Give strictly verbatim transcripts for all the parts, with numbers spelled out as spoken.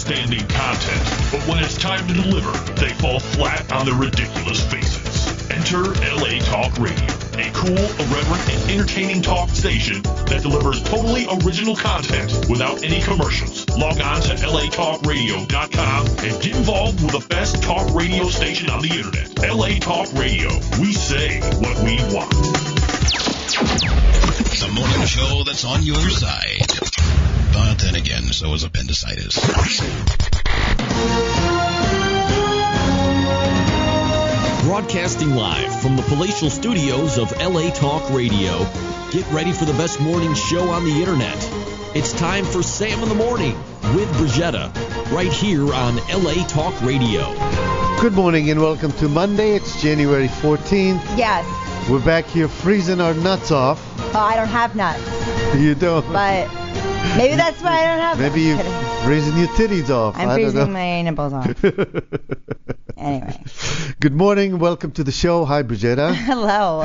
outstanding content, but when it's time to deliver, they fall flat on their ridiculous faces. Enter L A Talk Radio, a cool, irreverent, and entertaining talk station that delivers totally original content without any commercials. Log on to L A talk radio dot com and get involved with the best talk radio station on the internet. L A Talk Radio. We say what we want. The morning show that's on your side. But then again, so is appendicitis. Broadcasting live from the palatial studios of L A Talk Radio. Get ready for the best morning show on the internet. It's time for Sam in the Morning with Brigetta, right here on L A Talk Radio. Good morning and welcome to Monday. It's January fourteenth. Yes. We're back here freezing our nuts off. Oh, I don't have nuts. You don't? But maybe that's why I don't have Maybe you're freezing your titties off. I'm I freezing don't know. my nipples off. Anyway. Good morning. Welcome to the show. Hi, Brigetta. Hello.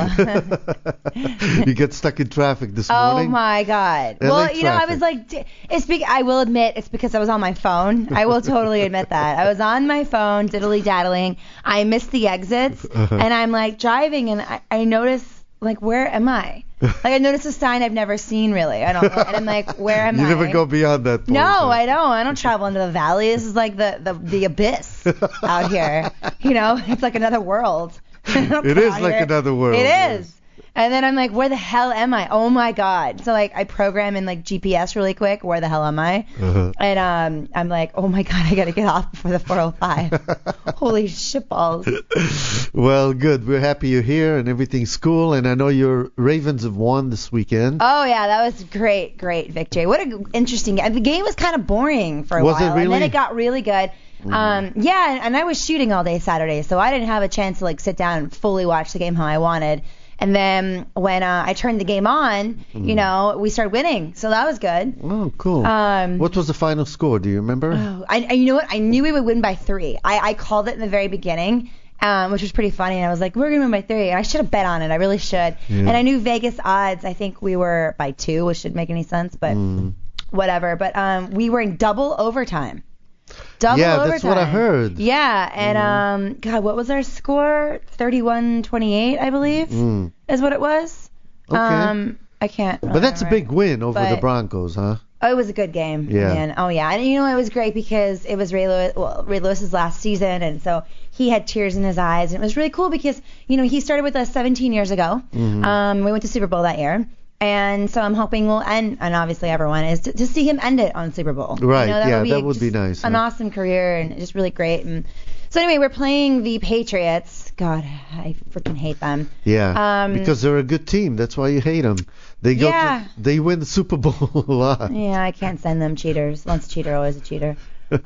You got stuck in traffic this oh morning? Oh, my God. L A well, you know, I traffic. was like, it's be- I will admit it's because I was on my phone. I will totally admit that. I was on my phone, diddly-daddling. I missed the exits, Uh-huh. and I'm, like, driving, and I, I notice, like, where am I? Like, I noticed a sign I've never seen, really. I don't know. And I'm like, where am you I? You never go beyond that point. No, huh? I don't. I don't travel into the valley. This is like the, the, the abyss out here. You know, it's like another world. It is like here. another world. It yes. is. And then I'm like, where the hell am I? Oh, my God. So, like, I program in, like, G P S really quick. Where the hell am I? Uh-huh. And um, I'm like, oh, my God, I got to get off before the four oh five. Holy shitballs. Well, good. We're happy you're here and everything's cool. And I know your Ravens have won this weekend. Oh, yeah, that was great, great victory. What an interesting game. The game was kind of boring for a Was while. it really? And then it got really good. Mm. Um, yeah, and, and I was shooting all day Saturday, so I didn't have a chance to, like, sit down and fully watch the game how I wanted. And then when uh, I turned the game on, Mm. you know, we started winning. So that was good. Oh, cool. Um, what was the final score? Do you remember? Oh, I, I, you know what? I knew we would win by three. I, I called it in the very beginning, um, which was pretty funny. And I was like, we're going to win by three. And I should have bet on it. I really should. Yeah. And I knew Vegas odds. I think we were by two, which shouldn't make any sense, but Mm. whatever. But um, we were in double overtime. Double yeah, overtime. that's what I heard. Yeah, and um, God, what was our score? thirty-one twenty-eight, I believe, Mm. is what it was. Okay. Um, I can't. But that's a remember. big win over the But- Broncos, huh? Oh, it was a good game. Yeah. Man. Oh, yeah. And, you know, it was great because it was Ray Lewis, well, Ray Lewis's last season, and so he had tears in his eyes. And it was really cool because, you know, he started with us seventeen years ago. Mhm. Um, we went to Super Bowl that year. And so I'm hoping we'll end, and obviously everyone is, to, to see him end it on Super Bowl. Right, You know, that yeah, would be that would just be nice, An huh? awesome career and just really great. And so anyway, we're playing the Patriots. God, I freaking hate them. Yeah, Um, because they're a good team. That's why you hate them. They go, Yeah. to, they win the Super Bowl a lot. Yeah, I can't send them cheaters. Once a cheater, always a cheater.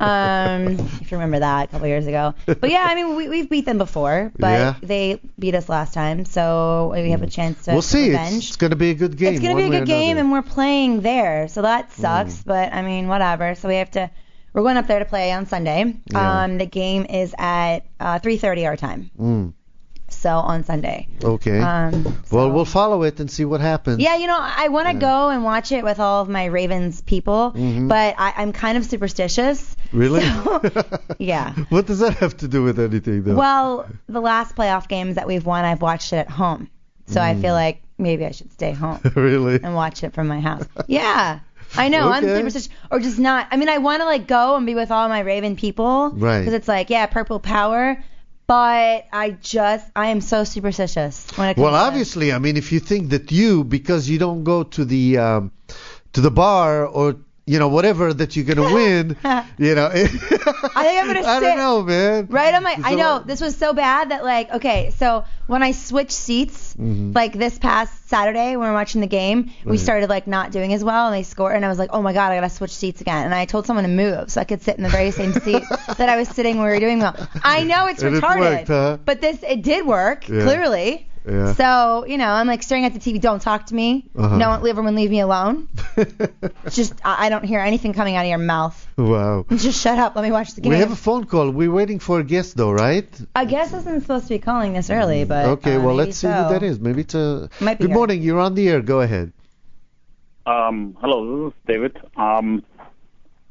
Um, if you remember that a couple years ago. But yeah, I mean, we, we've beat them before, but Yeah. they beat us last time, so we have a chance to We'll see. revenge. It's, it's going to be a good game. It's going to be a one way good or game, another. and we're playing there, so that sucks. Mm. But I mean, whatever. So we have to. We're going up there to play on Sunday. Yeah. Um, the game is at uh, three thirty our time. Mm. So on Sunday. Okay. Um, well, so- we'll follow it and see what happens. Yeah, you know, I want to Yeah. go and watch it with all of my Ravens people, Mhm. but I, I'm kind of superstitious. Really? So, yeah. What does that have to do with anything, though? Well, the last playoff games that we've won, I've watched it at home. So I Mm. feel like maybe I should stay home really? and watch it from my house. Yeah. I know, I'm Okay. superstitious. Or just not. I mean, I want to, like, go and be with all my Raven people. Right. Because it's like, yeah, purple power. But I just, I am so superstitious when it comes Well, to obviously, I mean, if you think that you, because you don't go to the um, to the bar or you know whatever that you're gonna win, you know. I think I'm gonna I sit don't know, man. right on my. There's I a know lot- this was so bad that, like, okay, so when I switched seats, Mhm. like this past Saturday when we were watching the game, we Right. started like not doing as well, and they scored, and I was like, oh my god, I gotta switch seats again, and I told someone to move so I could sit in the very same seat that I was sitting when we were doing well. I know it's And it retarded, worked, huh? but this it did work Yeah. clearly. Yeah. So, you know, I'm like staring at the T V. Don't talk to me. Uh-huh. No one, everyone leave me alone. It's just, I I don't hear anything coming out of your mouth. Wow. Just shut up. Let me watch the game. We have a phone call. We're waiting for a guest, though, right? I guess I wasn't supposed to be calling this early, but Okay, uh, well, maybe let's see so. who that is. Maybe it's a. Might be Good her. morning. You're on the air. Go ahead. Um, hello, this is David. Um,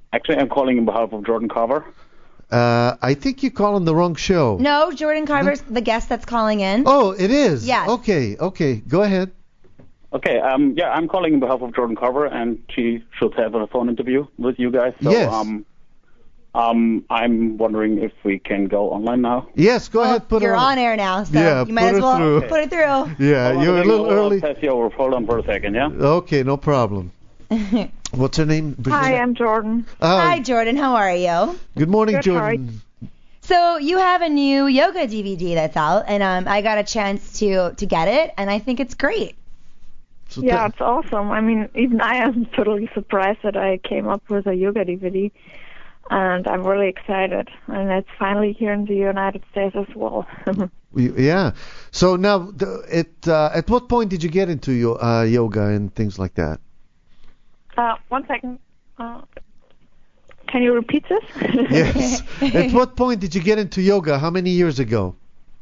Actually, I'm calling on behalf of Jordan Carver. Uh, I think you're calling the wrong show. No, Jordan Carver's the guest that's calling in. Oh, it is? Yes. Okay, okay. Go ahead. Okay, um, yeah, I'm calling on behalf of Jordan Carver, and she should have a phone interview with you guys. So, Yes. um, um, I'm wondering if we can go online now. Yes, go Well, ahead. Put you're it on air now, so Yeah, you might put as it well through. put it through. Yeah, Hold on you're a second, little I'll- early. I'll pass you over. Hold on for a second, yeah? Okay, no problem. What's her name? Brigitte? Hi, I'm Jordan. Hi. Hi, Jordan. How are you? Good morning, Good, how are Jordan. So you have a new yoga D V D that's out, and um, I got a chance to to get it, and I think it's great. So Yeah, th- it's awesome. I mean, even I am totally surprised that I came up with a yoga D V D, and I'm really excited. And it's finally here in the United States as well. yeah. So now, the, it, uh, at what point did you get into your uh, yoga and things like that? uh, one second. Uh, can you repeat this? Yes. At what point did you get into yoga? How many years ago?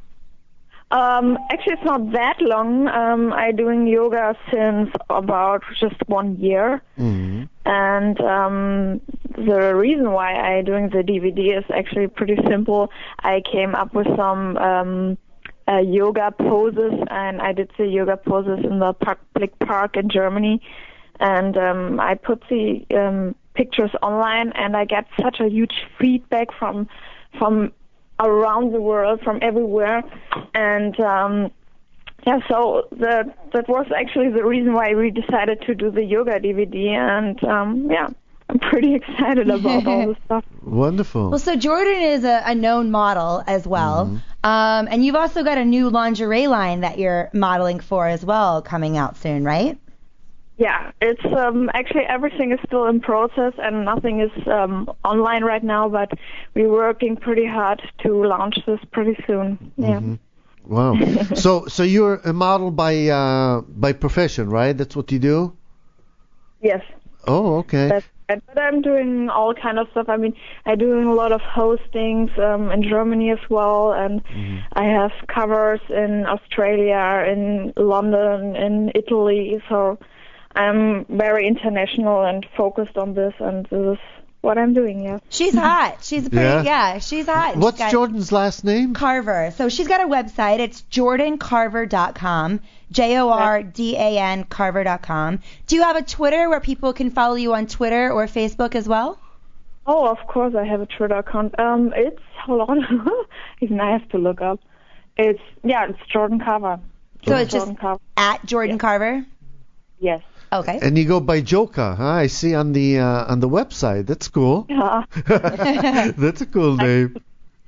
Um, actually, it's not that long. Um, I'm doing yoga since about just one year. Mm-hmm. And um, the reason why I'm doing the D V D is actually pretty simple. I came up with some um, uh, yoga poses, and I did the yoga poses in the public park in Germany. And um, I put the um, pictures online, and I get such a huge feedback from from around the world, from everywhere. And um, yeah, so that that was actually the reason why we decided to do the yoga D V D. And um, yeah, I'm pretty excited about all this stuff. Wonderful. Well, so Jordan is a, a known model as well, Mm-hmm. um, and you've also got a new lingerie line that you're modeling for as well coming out soon, right? Yeah, it's um, actually everything is still in process and nothing is um, online right now, but we're working pretty hard to launch this pretty soon. Yeah. Mm-hmm. Wow. so so you're a model by uh, by profession, right? That's what you do? Yes. Oh, okay. That's right. But I'm doing all kind of stuff. I mean, I'm doing a lot of hostings um, in Germany as well, and Mm-hmm. I have covers in Australia, in London, in Italy. So I'm very international and focused on this, and this is what I'm doing. Yeah. She's hot. She's pretty. Yeah. Yeah, she's hot. She's What's got Jordan's last name? Carver. So she's got a website. It's jordan carver dot com. J O R D A N Carver dot com. Do you have a Twitter where people can follow you on Twitter or Facebook as well? Oh, of course I have a Twitter account. Um, it's hold on, even I have to look up. It's yeah, it's Jordan Carver. So it's Jordan just Carver. at Jordan Carver? Yes. Okay. And you go by Joka, huh? I see on the uh, on the website. That's cool. Yeah. That's a cool name.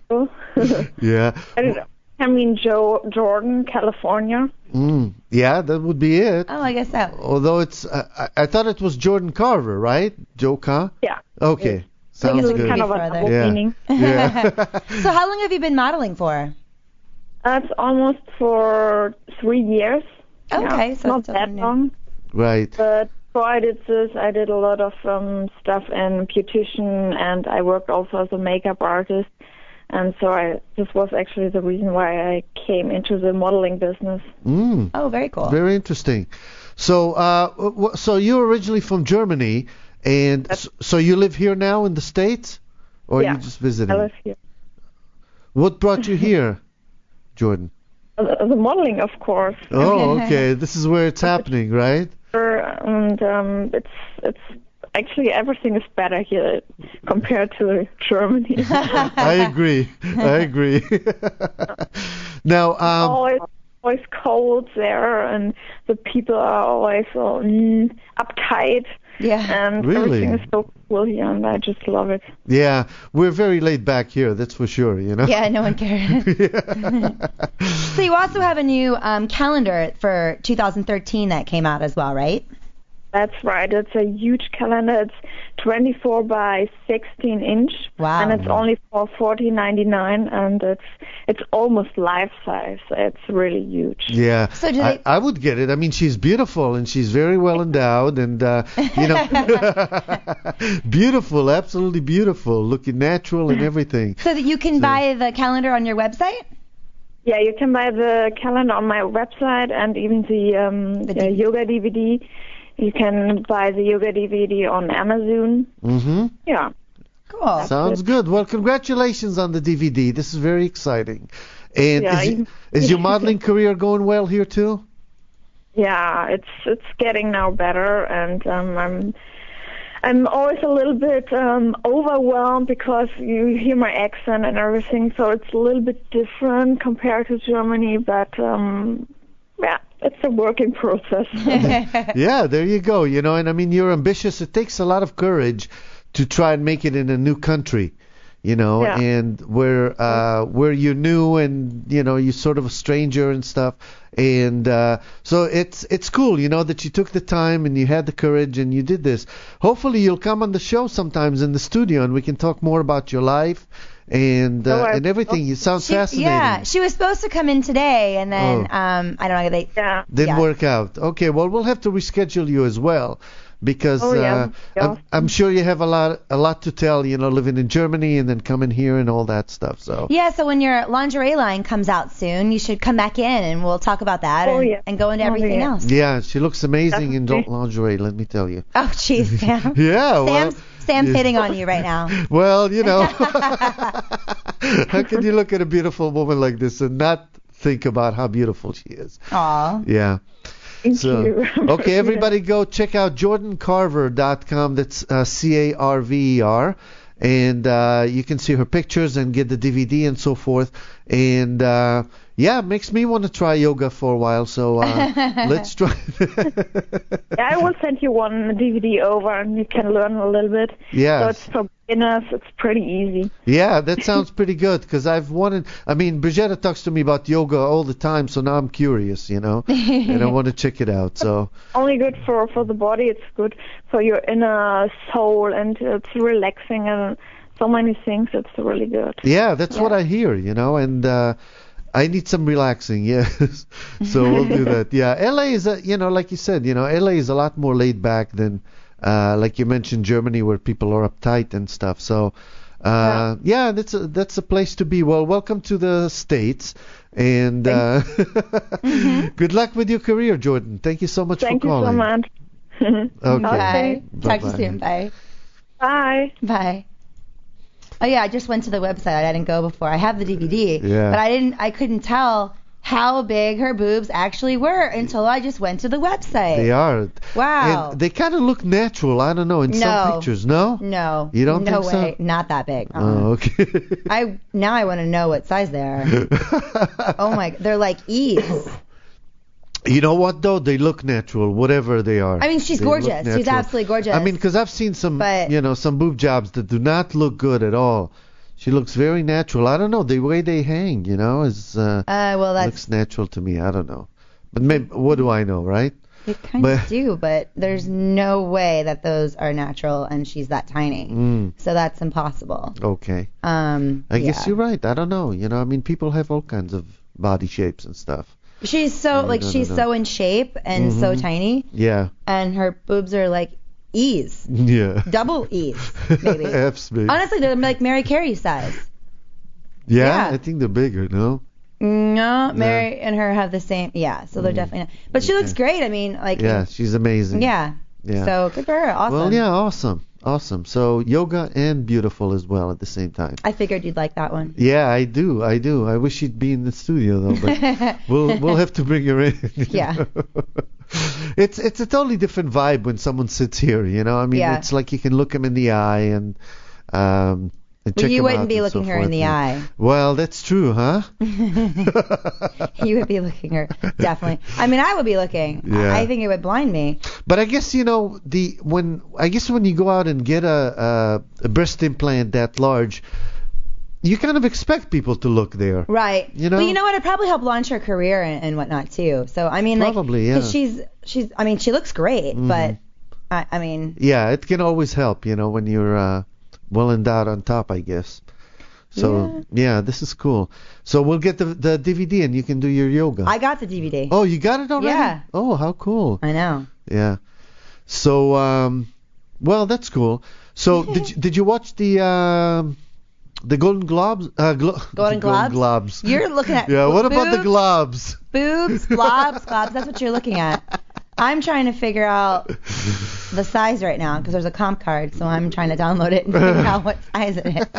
Yeah. I, don't know. I mean, Joe Jordan, California. Mm. Yeah, that would be it. Oh, I guess so. Although it's, uh, I, I thought it was Jordan Carver, right? Joka. Yeah. Okay. So I guess Sounds it could good. Kind of a further. double Yeah. meaning. Yeah. So how long have you been modeling for? That's almost for three years. Okay, Yeah, so not it's that new. long. Right. But before I did this, I did a lot of um, stuff in beautician, and I worked also as a makeup artist. And so I, this was actually the reason why I came into the modeling business. Mm. Oh, very cool. Very interesting. So, uh, w- so you're originally from Germany, and That's- s- so you live here now in the States, or Yeah, you just visiting? I live here. What brought you here, Jordan? The, the modeling, of course. Oh, okay. This is where it's happening, right? And um, it's it's actually everything is better here compared to Germany. I agree. I agree. Now, um, always always cold there, and the people are always so mm, uptight, Yeah. and Really? everything is so cool here, and I just love it. yeah, we're very laid back here. That's for sure. You know. Yeah, no one cares. So you also have a new um, calendar for two thousand thirteen that came out as well, right? That's right. It's a huge calendar. It's twenty-four by sixteen inch, Wow. and it's only for fourteen ninety-nine, and it's it's almost life size. It's really huge. Yeah, So do I, they- I would get it. I mean, she's beautiful and she's very well endowed and, uh, you know, beautiful, absolutely beautiful, looking natural and everything. So that you can buy the calendar on your website? Yeah, you can buy the calendar on my website and even the, um, The the D V D. yoga D V D. you can buy the yoga D V D on Amazon. Mm-hmm. Yeah. Cool. Sounds good. Well, congratulations on the D V D. This is very exciting. And Yeah, is, you- is your modeling career going well here too? Yeah, it's it's getting now better, and um, I'm I'm always a little bit um, overwhelmed because you hear my accent and everything, so it's a little bit different compared to Germany. But um, yeah, it's a working process. Yeah, there you go. You know, and I mean, you're ambitious. It takes a lot of courage to try and make it in a new country. You know, Yeah. and where uh, where you're new and you know you're sort of a stranger and stuff, and uh, so it's it's cool, you know, that you took the time and you had the courage and you did this. Hopefully, you'll come on the show sometimes in the studio and we can talk more about your life and uh, Oh, I- and everything. It sounds She- fascinating. yeah, she was supposed to come in today, and then Oh. um, I don't know. They yeah. Didn't yeah. work out. Okay, well, we'll have to reschedule you as well because Oh, yeah. uh, Yeah. I'm, I'm sure you have a lot a lot to tell, you know, living in Germany and then coming here and all that stuff. So Yeah, so when your lingerie line comes out soon, you should come back in and we'll talk about that Oh, and, yeah. and go into Oh, everything yeah. else. yeah, she looks amazing in Definitely. lingerie, let me tell you. Oh, jeez, Sam. Yeah, well, Sam's, Sam's yeah. hitting on you right now. well, you know, how can you look at a beautiful woman like this and not think about how beautiful she is? Aw. Yeah. Thank So, you. okay, everybody go check out jordan carver dot com. That's uh, C A R V E R. And uh, you can see her pictures and get the D V D and so forth. And uh, yeah, it makes me want to try yoga for a while. So uh, let's try. Yeah, I will send you one D V D over, and you can learn a little bit. Yeah. So it's for beginners. It's pretty easy. Yeah, that sounds pretty good because I've wanted. I mean, Brigitte talks to me about yoga all the time, so now I'm curious, you know, and I want to check it out. So Only good for for the body. It's good for your inner soul, and it's relaxing and so many things. It's really good. yeah, that's what I hear, you know, and uh, I need some relaxing. Yes, so we'll do that. Yeah, L A is, a, you know, like you said, you know, L A is a lot more laid back than, uh, like you mentioned, Germany, where people are uptight and stuff. So. Uh, yeah, that's a, that's a place to be. Well, welcome to the States, and uh, good luck with your career, Jordan. Thank you so much Thank for you calling. so much. Okay. Bye. Talk to you Bye-bye. soon. Bye. Bye. Bye. Oh yeah, I just went to the website. I didn't go before. I have the D V D, Yeah. but I didn't. I couldn't tell how big her boobs actually were until I just went to the website. They are. Wow. And they kind of look natural. I don't know in No. some pictures. No. No. You don't no think so? way. Not that big. Uh-uh. Oh, okay. I now I want to know what size they are. Oh my, they're like E's. You know what though? They look natural, whatever they are. I mean, she's They look gorgeous. She's natural. absolutely gorgeous. I mean, because I've seen some, But- you know, some boob jobs that do not look good at all. She looks very natural. I don't know, the way they hang, you know, is uh, Uh, well, that's looks natural to me. I don't know, but maybe what do I know, right? you kind but- of do, but there's no way that those are natural, and she's that tiny. Mm, So that's impossible. okay. Um, I guess yeah. you're right. I don't know. You know, I mean, people have all kinds of body shapes and stuff. She's so like no, no, she's no. so in shape and so Mhm. tiny, Yeah. and her boobs are like E's, Yeah. double E's, maybe. F's, maybe. Honestly, they're like Mary Carey size. yeah, yeah. I think they're bigger, no? No, Mary and her have the same. Yeah, so they're definitely not. But she looks great. I mean, like. Mm. Yeah, she's amazing. Yeah. Yeah. So good for her. Awesome. Well, yeah, awesome. Awesome. So yoga and beautiful as well at the same time. I figured you'd like that one. Yeah, I do. I do. I wish she'd be in the studio though, but we'll we'll have to bring her in. you Yeah. know. It's it's a totally different vibe when someone sits here, you know. I mean, Yeah. it's like you can look him in the eye and um and Well, check you him wouldn't out be and looking so her in forth. the eye. Well, that's true, huh? You would be looking her definitely. I mean, I would be looking. Yeah. I think it would blind me. But I guess you know the when I guess when you go out and get a a, a breast implant that large, you kind of expect people to look there. Right. You know? But you know what? It probably helped launch her career and, and whatnot too. So I mean, like, Probably, yeah. 'cause she's she's. I mean, she looks great, Mhm. but I, I mean, Yeah, it can always help, you know, when you're uh, well endowed on top, I guess. So yeah. this is cool. So we'll get the the D V D and you can do your yoga. I got the D V D. oh, you got it already? Yeah. Oh, how cool. I know. Yeah. So um, well, that's cool. So did you, did you watch the um, the Golden Globes? Uh, glo- Golden Globes? Globes. You're looking at Yeah. What about the boobs, globes? boobs, blobs, globs. That's what you're looking at. I'm trying to figure out the size right now because there's a comp card, so I'm trying to download it and figure out what size it is.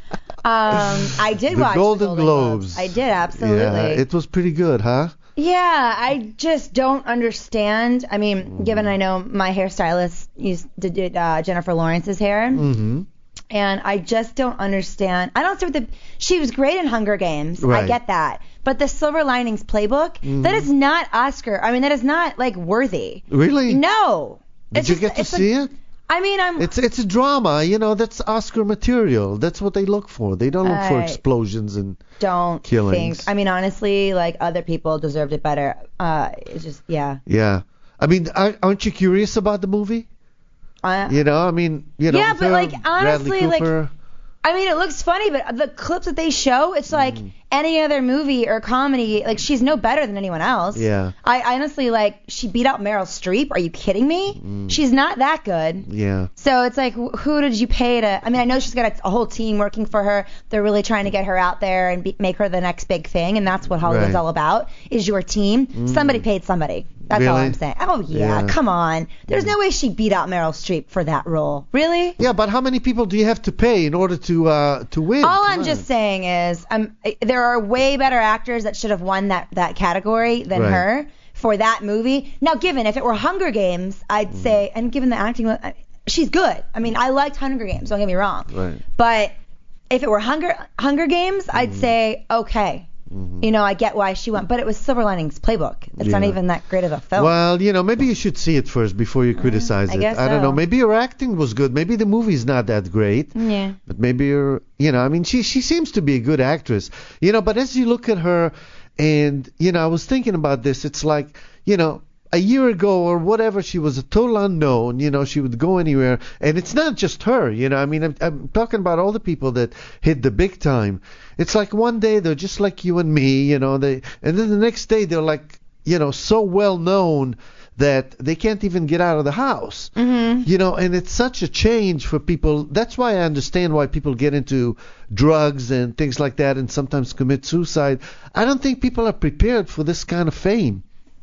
Um, I did the watch Golden the Golden Globes. Globes. I did, absolutely. Yeah, it was pretty good, huh? Yeah, I just don't understand. I mean, given I know my hairstylist used to do uh, Jennifer Lawrence's hair, Mm-hmm. and I just don't understand. I don't see what the. She was great in Hunger Games. Right. I get that. But the Silver Linings Playbook, Mm-hmm. that is not Oscar. I mean, that is not like worthy. Really? No. Did It's you just- get to it's see like- it? I mean, I'm. It's it's a drama, you know. That's Oscar material. That's what they look for. They don't look for I explosions and don't killings. think. I mean, honestly, like other people deserved it better. Uh, it's just yeah. yeah. I mean, ar- aren't you curious about the movie? Uh, You know, I mean, you know. Yeah, with but, her, like, Bradley honestly, like, Cooper. I mean, it looks funny, but the clips that they show, it's like any other movie or comedy. Like, she's no better than anyone else. Yeah. I honestly, like, she beat out Meryl Streep. Are you kidding me? She's not that good. Yeah. So it's like, wh- who did you pay to? I mean, I know she's got a, a whole team working for her. They're really trying to get her out there and be, make her the next big thing, and that's what Hollywood's Right. all about. Is your team? Somebody paid somebody. That's all Really? I'm saying. Oh yeah, Yeah. come on. There's no way she beat out Meryl Streep for that role. Really? Yeah, but how many people do you have to pay in order to uh to win? All Come I'm on. just saying is, um, there are way better actors that should have won that, that category than Right. her for that movie. Now, given if it were Hunger Games, I'd Mm. say, and given the acting, uh, she's good. I mean, I liked Hunger Games. Don't get me wrong. Right. But if it were Hunger Hunger Games, I'd Mm. say okay. Mm-hmm. You know, I get why she won, but it was Silver Linings Playbook. It's not Yeah. even that great of a film. Well, you know, maybe you should see it first before you criticize I it. guess I don't so. know. Maybe her acting was good. Maybe the movie's not that great. Yeah. But maybe you're, you know, I mean, she she seems to be a good actress, you know. But as you look at her, and you know, I was thinking about this. It's like, you know, a year ago or whatever, she was a total unknown. You know, she would go anywhere, and it's not just her. You know, I mean, I'm, I'm talking about all the people that hit the big time. It's like one day they're just like you and me, you know, they, and then the next day they're like, you know, so well known that they can't even get out of the house. Mm-hmm. You know, and it's such a change for people. That's why I understand why people get into drugs and things like that and sometimes commit suicide. I don't think people are prepared for this kind of fame.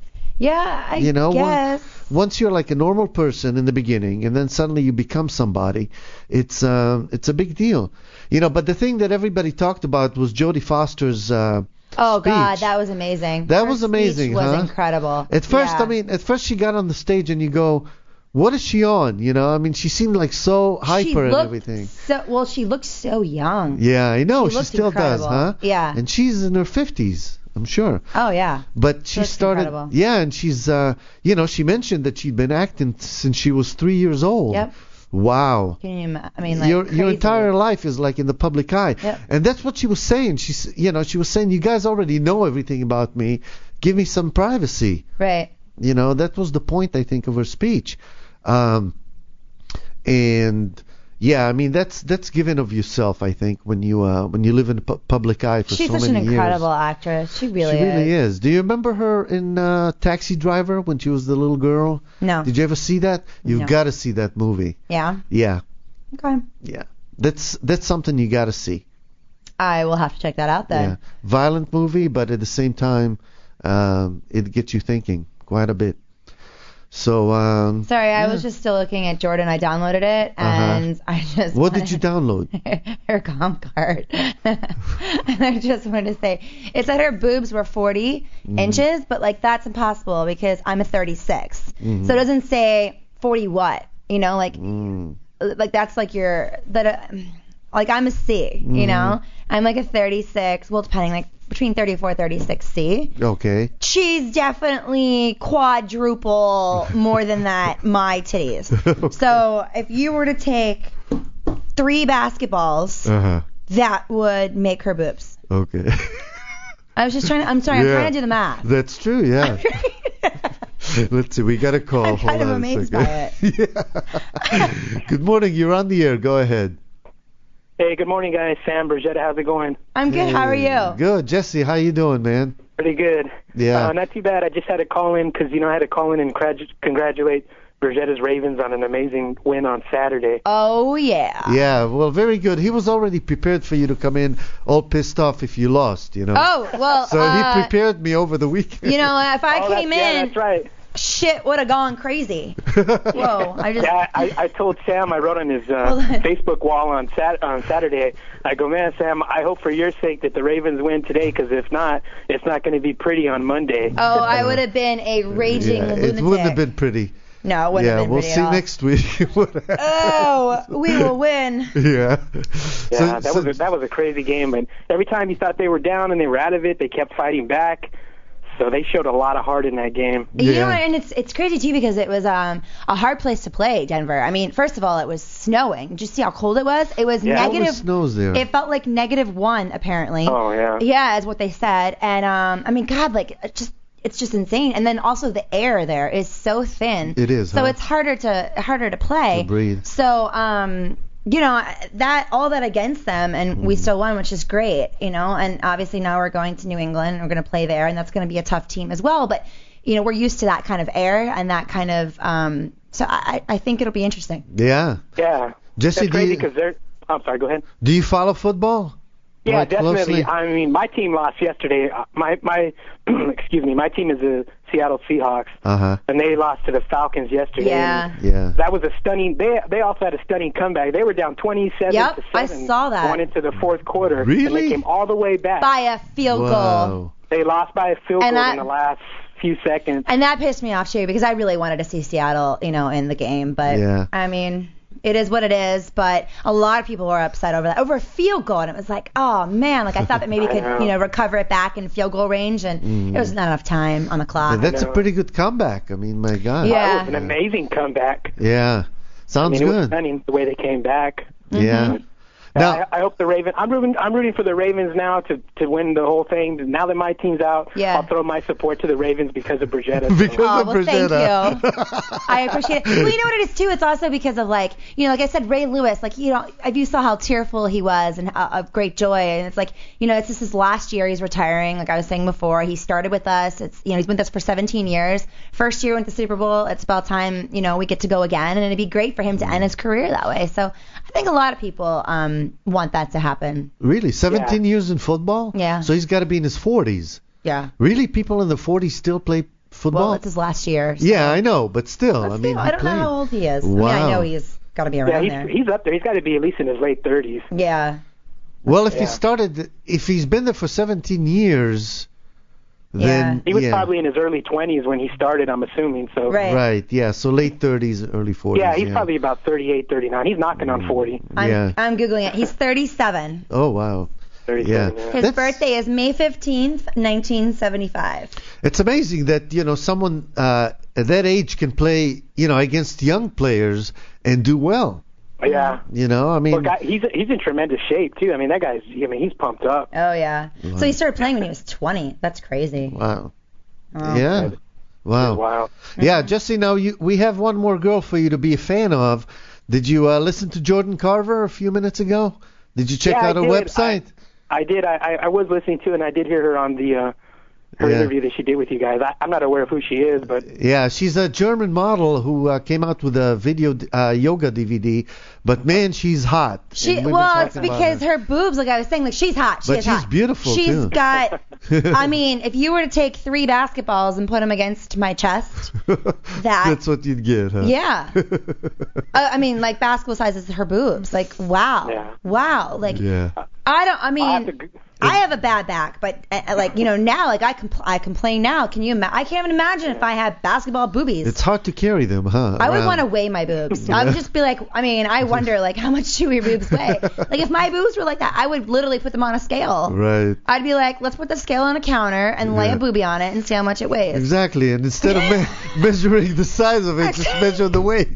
Yeah, I You know, one- guess. Once you're like a normal person in the beginning and then suddenly you become somebody, it's um, it's a big deal. You know, but the thing that everybody talked about was Jodie Foster's uh, Oh God, speech. that was amazing. That Her was amazing, speech was huh? incredible. At first, Yeah. I mean, at first she got on the stage and you go, what is she on? You know, I mean, she seemed like so hyper she and looked everything. So, well, she looked so young. Yeah, I know. She She, looked still incredible. does, huh? Yeah. And she's in her fifties, I'm sure. Oh yeah. But she Looks started, incredible. yeah, and she's, uh, you know, she mentioned that she'd been acting since she was three years old. Yep. Wow. Can you? ima- I mean, like your crazy. your entire life is like in the public eye. Yep. And that's what she was saying. She's, you know, she was saying, you guys already know everything about me. Give me some privacy. Right. You know, that was the point, I think, of her speech. Um, and yeah, I mean, that's that's given of yourself, I think, when you uh, when you live in the pu- public eye for She's so such an many incredible years. actress. She really She really is. is. Do you remember her in uh, Taxi Driver when she was the little girl? No. Did you ever see that? You've No. got to see that movie. Yeah. Yeah, Okay. yeah. That's that's something you got to see. I will have to check that out then. Yeah, violent movie, but at the same time, um, it gets you thinking quite a bit. So, um, Sorry, I yeah. was just still looking at Jordan. I downloaded it, and I just What wanted did you download? her comp card. And I just wanted to say, it said her boobs were forty Mm-hmm. inches, but like that's impossible because I'm a thirty-six. Mhm. So it doesn't say forty what, you know, like Mm. like that's like your that uh, like I'm a C, Mm-hmm. you know, I'm like a thirty-six. Well, depending like between thirty-four, thirty-six C. Okay. She's definitely quadruple more than that my titties. So if you were to take three basketballs, Uh huh. that would make her boobs. Okay. I was just trying to, I'm sorry, I'm Yeah. trying to do the math. That's true. Yeah. Let's see. We got a call. I'm kind Hold of on a amazed second. Yeah. Good morning. You're on the air. Go ahead. Hey, good morning, guys. Sam, Brigitte, how's it going? I'm good. How are Hey, you? Good. Jesse, how you doing, man? Pretty good. Yeah. Uh, not too bad. I just had to call in because, you know, I had to call in and congrat- congratulate Brigette's Ravens on an amazing win on Saturday. Oh, yeah. Yeah. Well, very good. He was already prepared for you to come in all pissed off if you lost, you know. Oh, well, So uh, he prepared me over the weekend. you know, if I oh, came that's, in, Yeah, that's right. shit would have gone crazy. Whoa, I just. Yeah, I, I told Sam, I wrote on his uh, Hold on. Facebook wall on sat on Saturday, I go, man, Sam, I hope for your sake that the Ravens win today, because if not, it's not going to be pretty on Monday. Oh, I would have been a raging yeah, lunatic. it wouldn't have been pretty. No, it wouldn't Yeah, have been we'll pretty see at all. next week. Oh, we will win. Yeah. Yeah, So- that so- was a, that was a crazy game, and every time you thought they were down and they were out of it, they kept fighting back. So they showed a lot of heart in that game. You Yeah. know, and it's it's crazy too because it was um a hard place to play, Denver. I mean, first of all, it was snowing. Did you see how cold it was? It was Yeah. It always negative. snows there. It felt like negative one apparently. Oh, yeah. Yeah, is what they said. And um, I mean, God, like it just it's just insane. And then also the air there is so thin. It is, So huh? it's harder to harder to play. To breathe. So um. You know, that all that against them, and Mm-hmm. we still won, which is great, you know. And obviously now we're going to New England, and we're going to play there, and that's going to be a tough team as well. But, you know, we're used to that kind of air and that kind of, um, so I, I think it'll be interesting. Yeah. Yeah. Jesse, That's do crazy you, because they're. I'm sorry. Go ahead. do you follow football? Yeah, Quite definitely. closely? I mean, my team lost yesterday. Uh, My my, excuse me. My team is the Seattle Seahawks, Uh-huh. and they lost to the Falcons yesterday. Yeah. and Yeah. That was a stunning. They they also had a stunning comeback. They were down twenty-seven Yep, to I seven. saw that. Going into the fourth quarter, and Really? they came all the way back. By a field goal. Wow. They lost by a field And goal I- in the last few seconds. And that pissed me off, too, because I really wanted to see Seattle, you know, in the game. But, Yeah. I mean, it is what it is. But a lot of people were upset over that, over a field goal. And it was like, oh, man, like I thought that maybe I could, know. you know, recover it back in field goal range. And it was not enough time on the Yeah, clock. that's a know. pretty good comeback. I mean, my God. Yeah. It was an amazing comeback. Yeah. I Sounds mean, it was good. stunning the way they came back. Yeah. Now, I, I hope the Ravens. I'm rooting. I'm rooting for the Ravens now to to win the whole thing. Now that my team's out, Yeah. I'll throw my support to the Ravens because of Brigetta. So. because Oh, of well, thank Brigetta. you. I appreciate it. Well, you know what it is too? It's also because of like, you know, like I said, Ray Lewis, like, you know, if you saw how tearful he was and uh, of great joy, and it's like, you know, it's just his last year he's retiring. Like I was saying before, he started with us. It's, you know, he's been with us for seventeen years. First year went to the Super Bowl. It's about time, you know, we get to go again, and it'd be great for him to end his career that way. So I think a lot of people um want that to happen. Really? seventeen years in football? Yeah. So he's got to be in his forties. Yeah. Really? People in the forties still play football? Well, it's his last year. So. yeah, I know, but still, But I still, mean, I he don't played. know how old he is. I mean, I Wow. know he's got to be Yeah, around he's there. he's up there. He's got to be at least in his late thirties. Yeah. Well, if he Yeah. started, if he's been there for seventeen years, then He was yeah. probably in his early twenties when he started. I'm assuming. So. Right. right. Yeah, so late thirties, early forties. Yeah, he's probably about thirty-eight, thirty-nine. He's knocking on forty. I'm, Yeah. I'm Googling it. He's thirty-seven. Oh wow. thirty-seven, Yeah. yeah. His That's- birthday is May fifteenth, nineteen seventy-five. It's amazing that you know someone uh, at that age can play, you know, against young players and do well. Yeah. You know, I mean, Well, guy, he's he's in tremendous shape too. I mean, that guy's. I mean, he's pumped up. Oh, yeah. So he started playing when he was twenty. That's crazy. wow. Oh. Yeah. Wow. Wow. Yeah, Jesse, now you, we have one more girl for you to be a fan of. Did you uh, listen to Jordan Carver a few minutes ago? Did you check Yeah, I out her did. website? I did. I, I I was listening to, it, and I did hear her on the uh, her Yeah. interview that she did with you guys. I, I'm not aware of who she is, but Yeah, she's a German model who uh, came out with a video uh, yoga D V D. But man, she's hot. She, And we've been well, it's talking about because her. her boobs, like I was saying, like she's hot. She But is she's hot. beautiful, She's too. got, I mean, if you were to take three basketballs and put them against my chest, that, That's what you'd get, huh? yeah. uh, I mean, like basketball size is her boobs. Like, wow. Yeah. Wow. Like, Yeah. I don't, I mean, I'll have to g- I have a bad back, but uh, like, you know, now, like I compl- I complain now. Can you ima- I can't even imagine if I had basketball boobies. It's hard to carry them, huh? I would around. want to weigh my boobs. I would just be like, I mean, I wonder, like, how much do your boobs weigh? Like, if my boobs were like that, I would literally put them on a scale. Right. I'd be like, let's put the scale on a counter and lay Yeah. a boobie on it and see how much it weighs. Exactly. And instead of me- measuring the size of it, just measure the weight.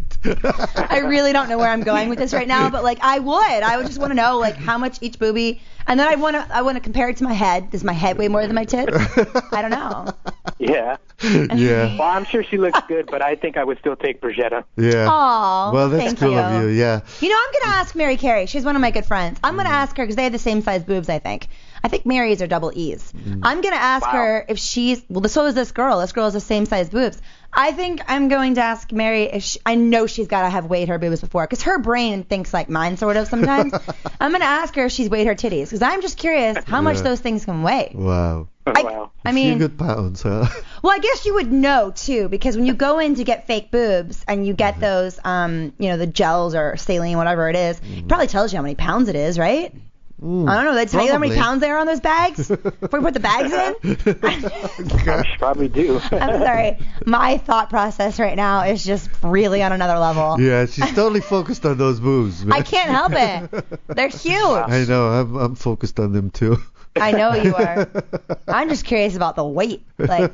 I really don't know where I'm going with this right now, but like, I would. I would just want to know, like, how much each boobie, and then I want to, I want to compare it to my head. Does my head weigh more than my tits? I don't know. yeah. yeah. Well, I'm sure she looks good, but I think I would still take Brigetta. Yeah. Aw, Well, that's thank cool you. of you. Yeah. You know, I'm going to ask Mary Carey. She's one of my good friends. I'm going to ask her because they have the same size boobs, I think. I think Mary's are double E's. I'm going to ask Wow. her if she's, well, so is this girl. This girl has the same size boobs. I think I'm going to ask Mary if she, I know she's got to have weighed her boobs before because her brain thinks like mine sort of sometimes. I'm going to ask her if she's weighed her titties because I'm just curious how much Yeah. those things can weigh. Wow. Oh, I, wow. I A few mean, good pounds, huh? Well, I guess you would know too, because when you go in to get fake boobs and you get those, um, you know, the gels or saline, whatever it is, it probably tells you how many pounds it is, right? Mm, I don't know. They tell you how many probably. pounds there are on those bags before you put the bags in. I should probably do. I'm sorry. My thought process right now is just really on another level. Yeah, she's totally focused on those boobs. Man. I can't help it. They're huge. I know. I'm, I'm focused on them too. I know you are. I'm just curious about the weight. Like,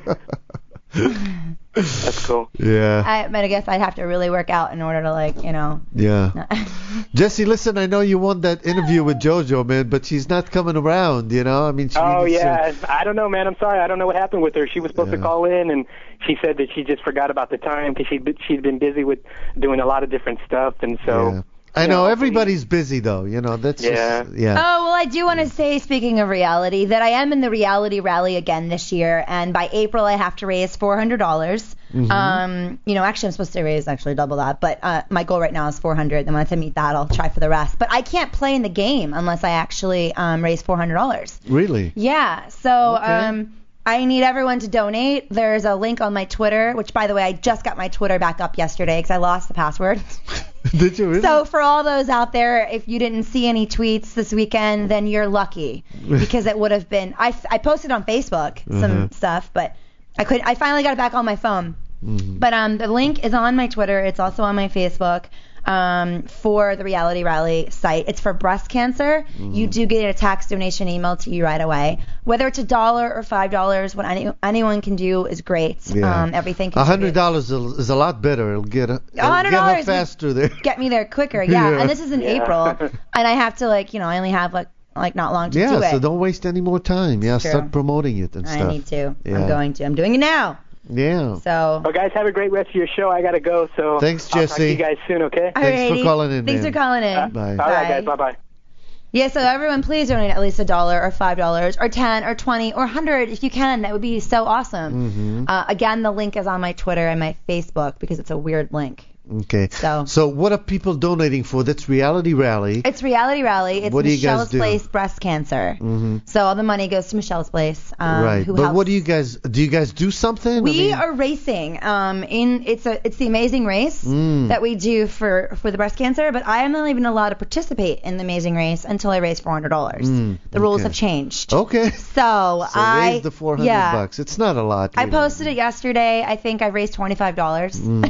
That's cool. Yeah. I, but I guess I'd have to really work out in order to, like, you know. Yeah. Jesse, listen, I know you won that interview with JoJo, man, but she's not coming around, you know? I mean, she Oh, needs yeah. to- I don't know, man. I'm sorry. I don't know what happened with her. She was supposed Yeah. to call in, and she said that she just forgot about the time because she'd been, she'd been busy with doing a lot of different stuff, and so... Yeah. I you know, know, everybody's busy, though, you know, that's Yeah. just, yeah. Oh, well, I do want to say, speaking of reality, that I am in the reality rally again this year, and by April I have to raise four hundred dollars. Mhm. Um, you know, actually I'm supposed to raise actually double that, but uh, my goal right now is four hundred. Then once I meet that, I'll try for the rest. But I can't play in the game unless I actually um, raise four hundred dollars. Really? Yeah, so Okay. um, I need everyone to donate. There's a link on my Twitter, which, by the way, I just got my Twitter back up yesterday because I lost the password. Did you really? So for all those out there, if you didn't see any tweets this weekend, then you're lucky because it would have been. I, I posted on Facebook some Uh-huh. stuff, but I could. I finally got it back on my phone. Mhm. But um, the link is on my Twitter. It's also on my Facebook. Um, for the Reality Rally site. It's for breast cancer. Mm-hmm. You do get a tax donation emailed to you right away. Whether it's a dollar or five dollars, what any, anyone can do is great. Yeah. Um, everything A hundred contributes. dollars is a lot better. It'll get, a, it'll hundred get her dollars faster there. Get me there quicker. Yeah. Yeah. And this is in Yeah. April, and I have to like, you know, I only have like like not long to Yeah, do it. so don't waste any more time. Yeah, True. start promoting it and I stuff. need to. Yeah. I'm going to. I'm doing it now. Yeah. So. Well, guys, have a great rest of your show. I got to go, so Thanks, I'll talk to Jesse. you guys soon, okay? Thanks for Alrighty. calling in, Thanks man. for calling in. Bye. All right, guys. Bye. Bye-bye. Yeah, so everyone please donate at least a dollar or five dollars or ten or twenty or a hundred if you can. That would be so awesome. Mm-hmm. Uh, again, the link is on my Twitter and my Facebook because it's a weird link. Okay. So- So what are people donating for? That's Reality Rally. It's Reality Rally. It's What do you guys Michelle's do? Place Breast Cancer. Mhm. So all the money goes to Michelle's Place. Um, right. Who But helps. what do you guys do? You guys do something? I We mean- are racing. Um, in it's a it's the Amazing Race Mm. that we do for for the breast cancer. But I am not even allowed to participate in the Amazing Race until I raise four hundred dollars. Mm, the rules okay. have changed. Okay. So, So I raise the four hundred yeah. bucks. It's not a lot. I really. posted it yesterday. I think I raised twenty-five dollars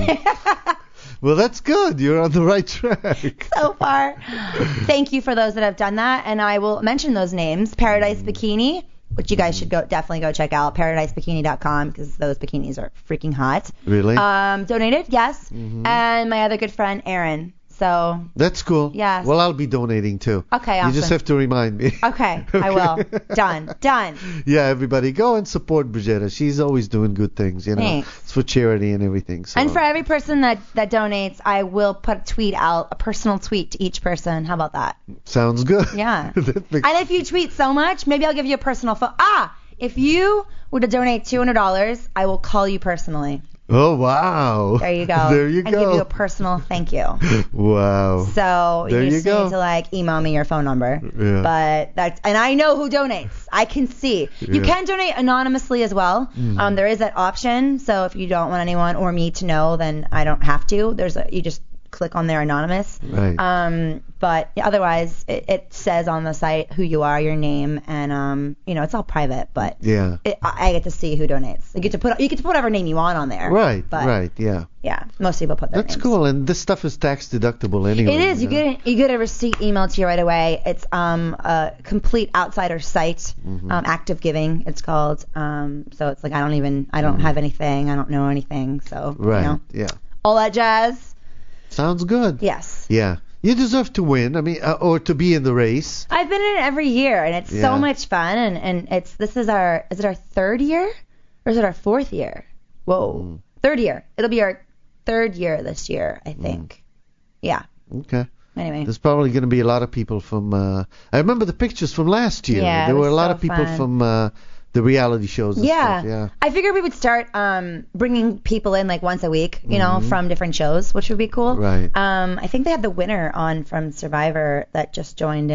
Mm. Well, that's good. You're on the right track. so far. Thank you for those that have done that, and I will mention those names. Paradise Bikini, which you guys should go definitely go check out. paradise bikini dot com because those bikinis are freaking hot. Really? Um, donated, yes, Mhm. and my other good friend Aaron. So That's cool. Yes. Well, I'll be donating too. Okay, You just awesome. have to remind me. okay, I will. Done, done. Yeah, everybody go and support Brigetta. She's always doing good things, you know. Thanks. It's for charity and everything. So. And for every person that that donates, I will put a tweet out, a personal tweet to each person. How about that? Sounds good. Yeah. That makes- And if you tweet so much, maybe I'll give you a personal phone. Ah, if you were to donate two hundred dollars, I will call you personally. Oh, wow. There you go. There you and go. give you a personal thank you. Wow. So There you you just go. need to like email me your phone number. Yeah. But that's and I know who donates. I can see. You Yeah. can donate anonymously as well. Mhm. Um, there is that option. So if you don't want anyone or me to know, then I don't have to. There's a you just click on there anonymous. Right. Um, but otherwise, it, it says on the site who you are, your name, and um, you know, it's all private. But Yeah. it, I I get to see who donates. You get to put you get to put whatever name you want on there. Right, But, right, yeah. Yeah, most people put their That's names. cool, and this stuff is tax deductible anyway. It is. You know? get a, you get a receipt emailed to you right away. It's um a complete outsider site, Mhm. um, Active Giving. It's called. Um, so it's like I don't even I don't have anything. I don't know anything. So Mm-hmm. Right, you know, yeah. all that jazz. Sounds good. Yes. Yeah. You deserve to win, I mean, uh, or to be in the race. I've been in it every year, and it's Yeah. so much fun. And, and it's this is our is it our third year, or is it our fourth year? Whoa, Mm. third year. It'll be our third year this year, I think. Yeah. Okay. Anyway. There's probably going to be a lot of people from. Uh, I remember the pictures from last year. Yeah, it there were was a lot so of people fun. from uh, the reality shows. And Yeah. Stuff. Yeah. I figured we would start um, bringing people in like once a week, you know, Mhm. from different shows, which would be cool. Right. Um, I think they had the winner on from Survivor that just joined in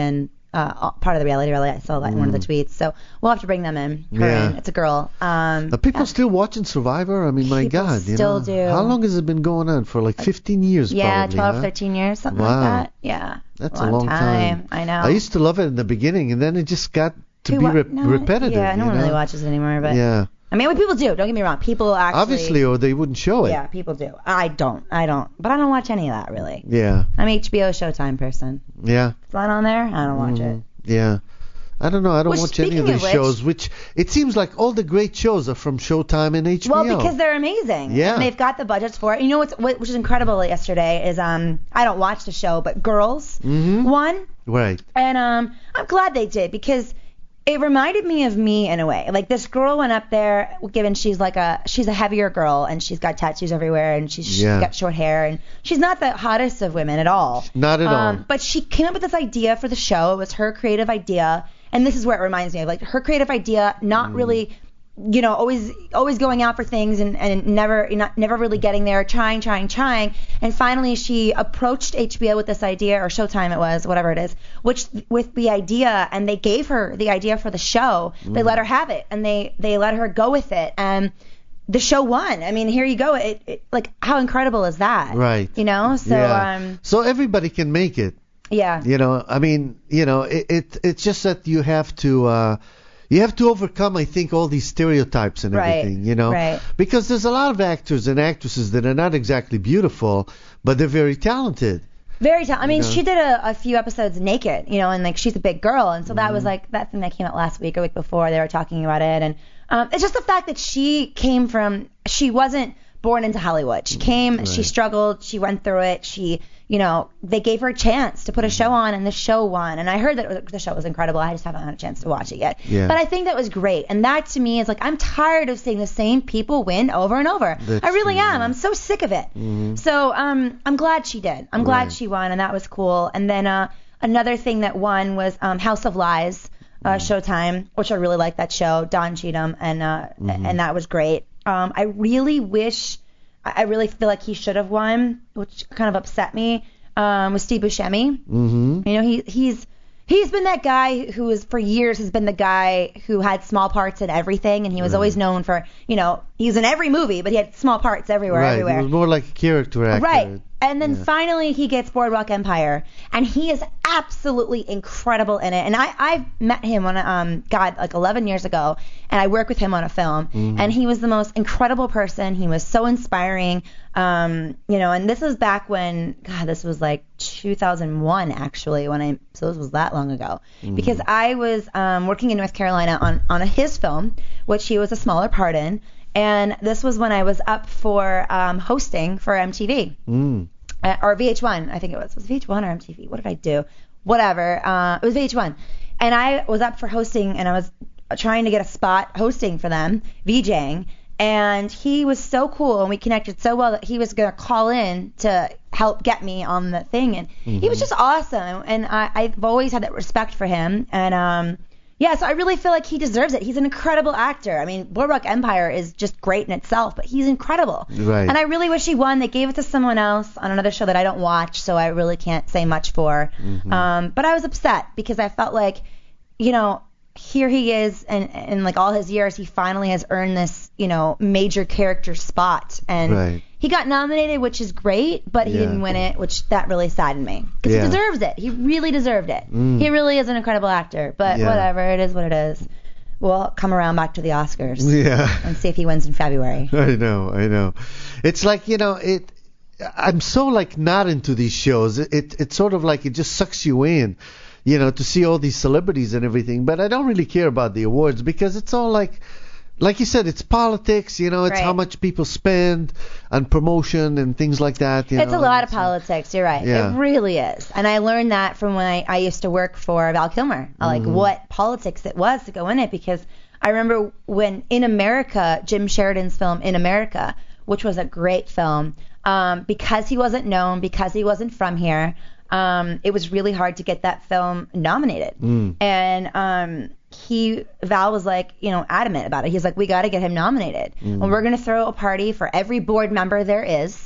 uh, part of the reality rally. I saw that in one of the tweets. So we'll have to bring them in. Her Yeah. in. It's a girl. Um, Are people yeah. still watching Survivor? I mean, my People God. You still know, do. How long has it been going on? For like fifteen years, Yeah, probably. twelve, huh? thirteen years, something Wow. like that. Yeah. That's a long, a long time. I know. I used to love it in the beginning, and then it just got to Who be wa- re- no, repetitive. Yeah, no you one know? really watches it anymore. But Yeah. I mean, what people do. Don't get me wrong. People actually. Obviously, or they wouldn't show it. Yeah, people do. I don't. I don't. But I don't watch any of that really. Yeah. I'm an H B O Showtime person. Yeah. If it's not on there, I don't watch it. Yeah. I don't know. I don't Which, watch any of speaking these of which- shows, which it seems like all the great shows are from Showtime and H B O. Well, because they're amazing. Yeah. And they've got the budgets for it. You know what's what, which is incredible yesterday is um I don't watch the show, but Girls Mhm. won, Right. and um I'm glad they did because it reminded me of me in a way. Like this girl went up there, given she's like a she's a heavier girl and she's got tattoos everywhere and she's Yeah. got short hair and she's not the hottest of women at all. Not at um, all. But she came up with this idea for the show. It was her creative idea, and this is where it reminds me of like her creative idea, not Mm. really, you know, always always going out for things and, and never not, never really getting there, trying, trying, trying, and finally she approached H B O with this idea, or Showtime it was, whatever it is, which with the idea, and they gave her the idea for the show. They let her have it, and they they let her go with it, and the show won. I mean, here you go. It, it like how incredible is that? Right. You know, so yeah. um So everybody can make it. yeah. You know, I mean, you know, it, it it's just that you have to uh you have to overcome, I think, all these stereotypes and Right, everything, you know, right. because there's a lot of actors and actresses that are not exactly beautiful, but they're very talented. Very talented. I mean, You know? she did a, a few episodes naked, you know, and like she's a big girl, and so that Mm-hmm. was like that thing that came out last week or week before. They were talking about it, and um, it's just the fact that she came from, she wasn't born into Hollywood. She came, she Right. struggled, she went through it. She, you know, they gave her a chance to put a show on, and the show won. And I heard that the show was incredible. I just haven't had a chance to watch it yet. Yeah. But I think that was great, and that to me is like I'm tired of seeing the same people win over and over. That's I really true, am. yeah. I'm so sick of it. Mhm. So um, I'm glad she did. I'm glad Right. she won, and that was cool. And then uh, another thing that won was um, House of Lies, uh, Showtime, which I really like that show. Don Cheadle, and uh, and that was great. Um, I really wish, I I really feel like he should have won, which kind of upset me. Um, with Steve Buscemi. Mm-hmm. You know, he he's he's been that guy who is for years has been the guy who had small parts in everything, and he was Right. always known for, you know, he was in every movie, but he had small parts everywhere, Right. everywhere. It was more like a character actor. Right. And then Yeah. finally he gets Boardwalk Empire, and he is absolutely incredible in it. And I I met him when um God like eleven years ago, and I worked with him on a film, Mm-hmm. and he was the most incredible person. He was so inspiring. Um, you know, and this was back when God, this was like two thousand one actually when I so this was that long ago Mm-hmm. because I was um working in North Carolina on on a, his film, which he was a smaller part in. And this was when I was up for um, hosting for M T V Mm. uh, or V H one, I think it was. Was it V H one or M T V? What did I do? Whatever. Uh, it was V H one. And I was up for hosting, and I was trying to get a spot hosting for them, VJing. And he was so cool, and we connected so well that he was going to call in to help get me on the thing. And he was just awesome. And I, I've always had that respect for him. And um, yeah, so I really feel like he deserves it. He's an incredible actor. I mean, Boardwalk Empire is just great in itself, but he's incredible. Right. And I really wish he won. They gave it to someone else on another show that I don't watch, so I really can't say much for. Mm-hmm. Um, but I was upset because I felt like, you know, here he is, and in like all his years, he finally has earned this, you know, major character spot, and Right. he got nominated, which is great, but he Yeah. didn't win it, which that really saddened me because Yeah. he deserves it. He really deserved it. Mm. He really is an incredible actor, but Yeah. whatever, it is what it is. We'll come around back to the Oscars Yeah. and see if he wins in February. I know, I know. It's like, you know, it. I'm so like not into these shows. It, it it's sort of like it just sucks you in, you know, to see all these celebrities and everything. But I don't really care about the awards because it's all like, like you said, it's politics. You know, it's Right. how much people spend on promotion and things like that. You It's know, a lot and of so- politics. You're right. Yeah. It really is. And I learned that from when I, I used to work for Val Kilmer, like Mm-hmm. what politics it was to go in it. Because I remember when In America, Jim Sheridan's film In America, which was a great film, um, because he wasn't known, because he wasn't from here, um, it was really hard to get that film nominated. Mm. And um, he, Val was like, you know, adamant about it. He's like, we got to get him nominated. Mm. And we're going to throw a party for every board member there is.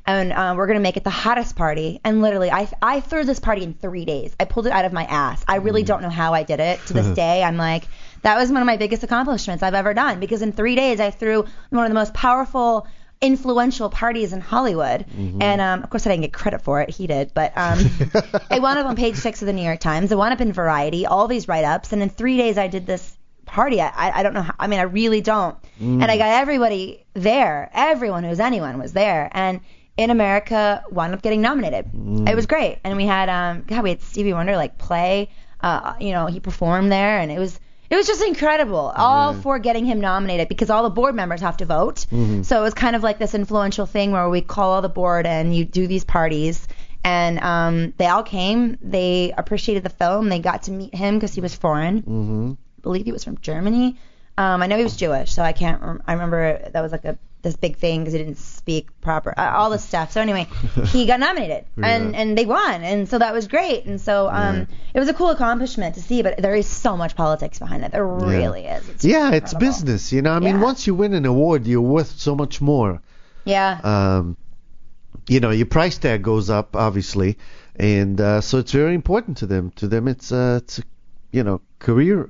and uh, we're gonna make it the hottest party. And literally, I I threw this party in three days. I pulled it out of my ass. I really don't know how I did it. To this day, I'm like, that was one of my biggest accomplishments I've ever done, because in three days I threw one of the most powerful, influential parties in Hollywood. Mm-hmm. And um, of course I didn't get credit for it. He did. But um, it wound up on page six of the New York Times. It wound up in Variety, all these write-ups. And in three days I did this party. I, I don't know how, I mean, I really don't. Mm. And I got everybody there. Everyone who's anyone was there. And In America wound up getting nominated. Mm. It was great. And we had, um, God, we had Stevie Wonder like play. Uh, you know, he performed there, and it was it was just incredible. All yeah. for getting him nominated, because all the board members have to vote. Mm-hmm. So it was kind of like this influential thing where we call all the board and you do these parties. And um, they all came. They appreciated the film. They got to meet him because he was foreign. Mm-hmm. I believe he was from Germany. Um, I know he was Jewish, so I can't. Rem- I remember that was like a this big thing because he didn't speak proper, uh, all this stuff. So anyway, he got nominated, yeah. and and they won, and so that was great. And so um, yeah. it was a cool accomplishment to see. But there is so much politics behind it. There really yeah. is. It's yeah, incredible. It's business, you know. I mean, yeah. once you win an award, you're worth so much more. Yeah. Um, you know, your price tag goes up, obviously, and uh, so it's very important to them. To them, it's uh, it's a, you know, career.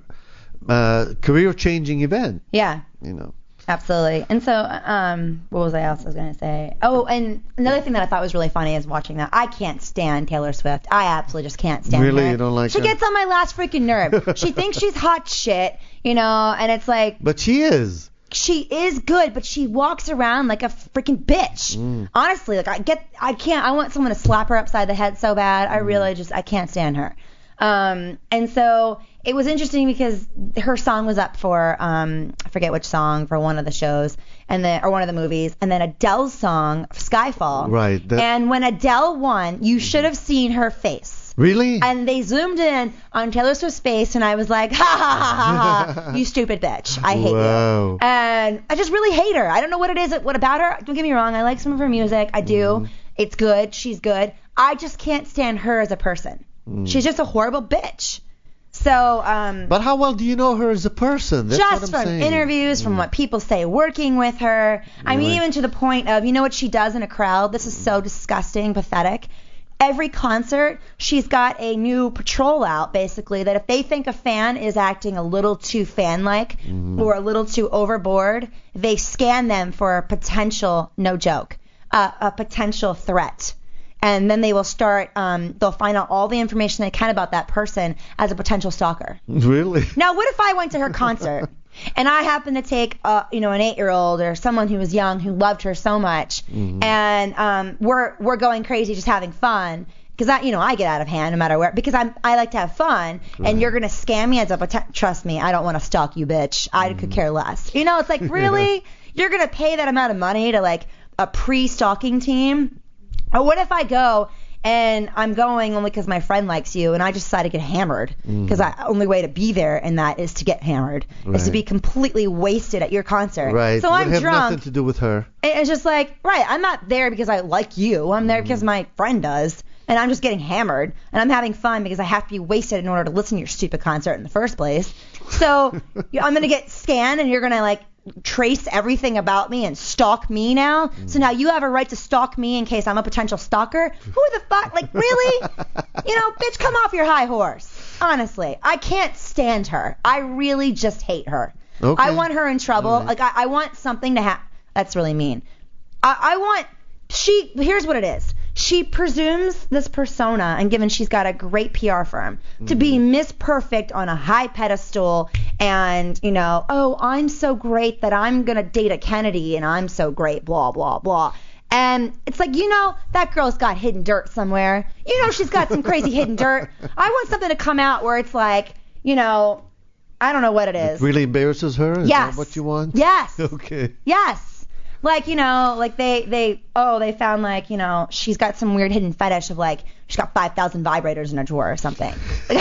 Uh, career-changing event. Yeah. You know. Absolutely. And so, um, what was I else I was going to say? Oh, and another thing that I thought was really funny is watching that. I can't stand Taylor Swift. I absolutely just can't stand really? her. Really? You don't like she her? She gets on my last freaking nerve. She thinks she's hot shit, you know, and it's like. But she is. She is good, but she walks around like a freaking bitch. Mm. Honestly, like I get, I can't, I want someone to slap her upside the head so bad. I really just, I can't stand her. Um, and so it was interesting because her song was up for, um, I forget which song, for one of the shows, and then, or one of the movies, and then Adele's song, Skyfall. Right. That... And when Adele won, you should have seen her face. Really? And they zoomed in on Taylor Swift's face, and I was like, ha ha ha ha ha, you stupid bitch. I hate wow. you. And I just really hate her. I don't know what it is, what about her. Don't get me wrong. I like some of her music. I do. Mm. It's good. She's good. I just can't stand her as a person. Mm. She's just a horrible bitch. So, um. But how well do you know her as a person? That's just what I'm from saying. interviews, from mm. what people say working with her. I right. mean, even to the point of, you know what she does in a crowd? This is so disgusting, pathetic. Every concert, she's got a new patrol out, basically, that if they think a fan is acting a little too fan-like mm. or a little too overboard, they scan them for a potential, no joke, uh, a potential threat. And then they will start, um, they'll find out all the information they can about that person as a potential stalker. Really? Now, what if I went to her concert and I happened to take, uh, you know, an eight-year-old or someone who was young who loved her so much, mm-hmm. and um, we're we're going crazy just having fun, because I, you know, I get out of hand no matter where, because I'm I like to have fun, right. and you're gonna scam me as a poten- trust me, I don't want to stalk you, bitch. I mm. could care less. You know, it's like, really, you're gonna pay that amount of money to like a pre-stalking team? Or what if I go and I'm going only because my friend likes you, and I just decide to get hammered because mm. the only way to be there in that is to get hammered, right. is to be completely wasted at your concert. Right. So it I'm have drunk. Nothing to do with her. It's just like, right, I'm not there because I like you. I'm there mm. because my friend does, and I'm just getting hammered, and I'm having fun because I have to be wasted in order to listen to your stupid concert in the first place. So I'm gonna get scanned, and you're gonna like trace everything about me and stalk me now. Mm. So now you have a right to stalk me in case I'm a potential stalker? Who the fuck? Like, really? You know, bitch, come off your high horse. Honestly, I can't stand her. I really just hate her. Okay. I want her in trouble. Right. Like, I, I want something to happen. That's really mean. I, I want, she, here's what it is. She presumes this persona, and given she's got a great P R firm, mm. to be Miss Perfect on a high pedestal, and, you know, oh, I'm so great that I'm going to date a Kennedy, and I'm so great, blah, blah, blah. And it's like, you know, that girl's got hidden dirt somewhere. You know, she's got some crazy hidden dirt. I want something to come out where it's like, you know, I don't know what it is. It really embarrasses her? Is yes. that what you want? Yes. Okay. Yes. Like, you know, like they, they, oh, they found like, you know, she's got some weird hidden fetish of like, she's got five thousand vibrators in her drawer or something. Like,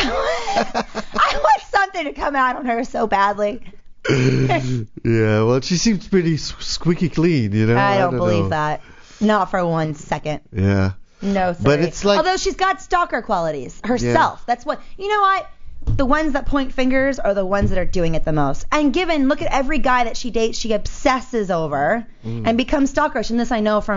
I want something to come out on her so badly. Yeah, well, she seems pretty squeaky clean, you know. I don't, I don't know. believe that. Not for one second. Yeah. No, sorry. But it's like, although she's got stalker qualities herself. Yeah. That's what, you know what? The ones that point fingers are the ones that are doing it the most. And given, look at every guy that she dates, she obsesses over mm. and becomes stalkerish. And this I know from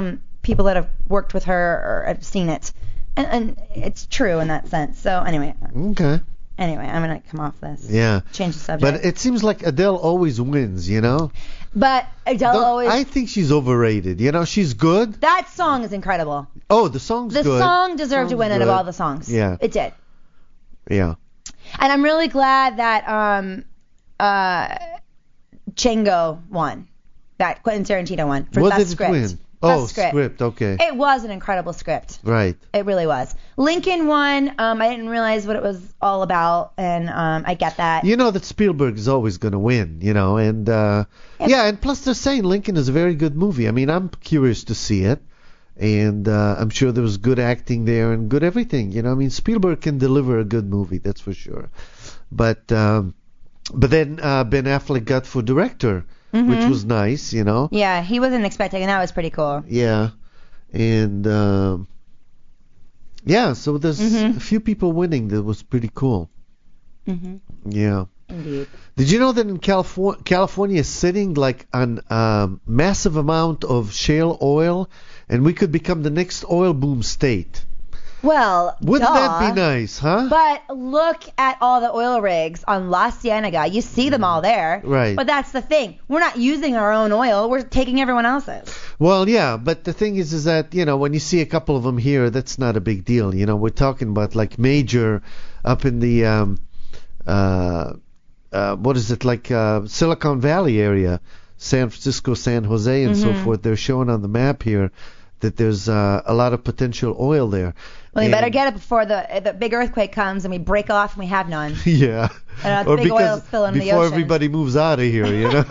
people that have worked with her or have seen it, and, and it's true in that sense. So anyway. Okay. Anyway, I'm gonna come off this. Yeah. Change the subject. But it seems like Adele always wins, you know. But Adele Don't- always. I think she's overrated. You know, she's good. That song is incredible. Oh, the song's The good. song deserved to Song's win out of good. all the songs. Yeah. It did. Yeah. And I'm really glad that um uh Django won. That Quentin Tarantino won for What best did it script. win? Best Oh, script. script. Okay. It was an incredible script. Right. It really was. Lincoln won. Um, I didn't realize what it was all about, and um, I get that. You know that Spielberg is always going to win, you know, and uh, Yes. yeah, and plus they're saying Lincoln is a very good movie. I mean, I'm curious to see it, and uh, I'm sure there was good acting there and good everything. You know, I mean, Spielberg can deliver a good movie, that's for sure. But um, but then uh, Ben Affleck got for director, Mhm. which was nice, you know. Yeah, he wasn't expecting, and that was pretty cool. Yeah, and um, yeah, so there's Mhm. a few people winning. That was pretty cool. hmm Yeah. Indeed. Did you know that in California, California is sitting like on um, massive amount of shale oil, and we could become the next oil boom state? Well, Wouldn't duh. that be nice, huh? But look at all the oil rigs on La Cienega. You see them all there. Right. But that's the thing. We're not using our own oil. We're taking everyone else's. Well, yeah, but the thing is, is that you know when you see a couple of them here, that's not a big deal. You know, we're talking about like major up in the um, uh, uh, what is it like uh, Silicon Valley area, San Francisco, San Jose, and so Mhm. forth. They're showing on the map here that there's uh, a lot of potential oil there. Well, you better And- get it before the the big earthquake comes and we break off and we have none. Yeah. And a Or big oil because spill in the before ocean. everybody moves out of here, you know.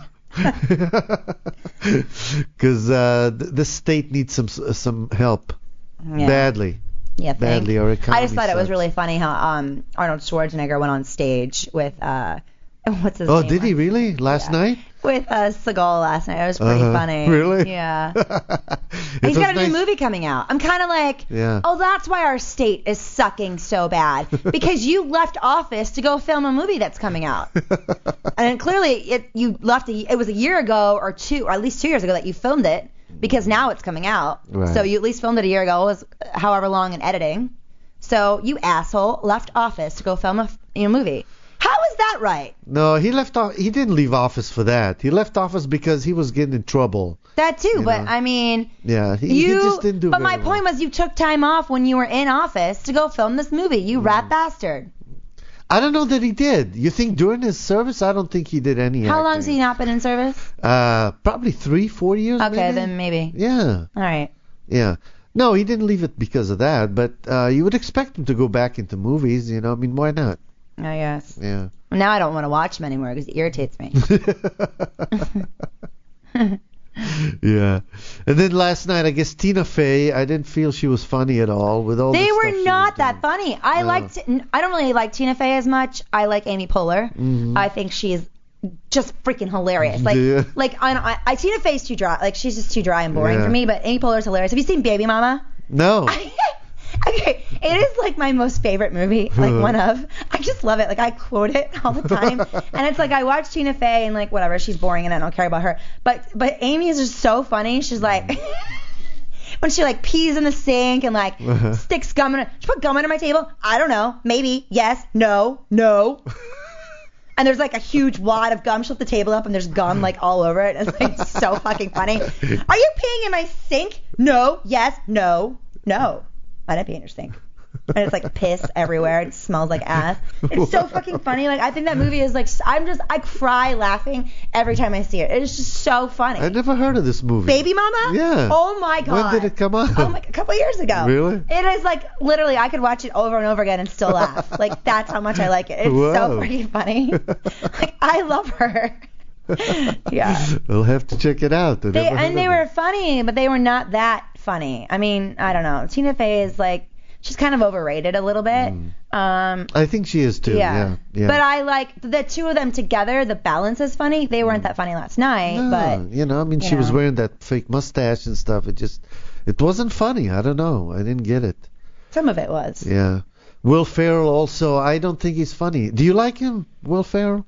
Because uh, th- this state needs some s- some help Yeah. badly. Yeah, thanks. Badly, our economy I just thought it was sucks. really funny how um Arnold Schwarzenegger went on stage with uh what's his Oh, name? did he really? Last Yeah. night? With uh Seagal last night. It was pretty Uh-huh. funny. Really? Yeah. It He's was got a nice- new movie coming out. I'm kind of like, Yeah. oh, that's why our state is sucking so bad because you left office to go film a movie that's coming out, and clearly it you left. A, it was a year ago or two, or at least two years ago that you filmed it because now it's coming out. Right. So you at least filmed it a year ago. It was however long in editing. So you asshole left office to go film a f- you know, movie. How is that right? No, he left off. He didn't leave office for that. He left office because he was getting in trouble. That too, You but know. I mean. Yeah, he, You, he just didn't do but very my well. point was you took time off when you were in office to go film this movie. You Mm. rat bastard. I don't know that he did. You think during his service? I don't think he did any How acting. long has he not been in service? Uh, probably three, four years. Okay, maybe? then maybe. Yeah, All right. yeah. No, he didn't leave it because of that, but uh, you would expect him to go back into movies. You know, I mean, why not? I guess. Yeah. Well, now I don't want to watch him anymore because it irritates me. Yeah. And then last night, I guess Tina Fey, I didn't feel she was funny at all with all They the were stuff she not was that doing. funny. I No. liked. I don't really like Tina Fey as much. I like Amy Poehler. Mhm. I think she's just freaking hilarious. Like, Yeah. like I, I, I Tina Fey's too dry. Like she's just too dry and boring Yeah. for me. But Amy Poehler's hilarious. Have you seen Baby Mama? No. Okay, it is like my most favorite movie, like one of. I just love it. Like I quote it all the time, and it's like I watch Tina Fey and like whatever, she's boring and I don't care about her. But but Amy is just so funny. She's like when she like pees in the sink and like Uh-huh. sticks gum in. She put gum under my table. I don't know. Maybe yes, no, no. And there's like a huge wad of gum. She'll lift the table up and there's gum like all over it. It's like so fucking funny. Are you peeing in my sink? No. Yes. No. No. Why not pee in your sink? And it's like piss everywhere. It smells like ass. It's so fucking funny. Like I think that movie is like I'm just I cry laughing every time I see it. It is just so funny. I never heard of this movie. Baby Mama? Yeah. Oh my god. When did it come out? Oh my, a couple of years ago. Really? It is like literally I could watch it over and over again and still laugh. Like that's how much I like it. It's Whoa. so freaking funny. Like I love her. Yeah. We'll have to check it out. I They never heard and they of were it. funny, but they were not that funny. I mean, I don't know. Tina Fey is like she's kind of overrated a little bit. Um I think she is too. Yeah. yeah. Yeah. But I like the two of them together, the balance is funny. They weren't that funny last night, No, but you know, I mean, you she was know. wearing that fake mustache and stuff. It just, it wasn't funny. I don't know. I didn't get it. some of it was. Yeah. Will Ferrell also, I don't think he's funny. Do you like him, Will Ferrell?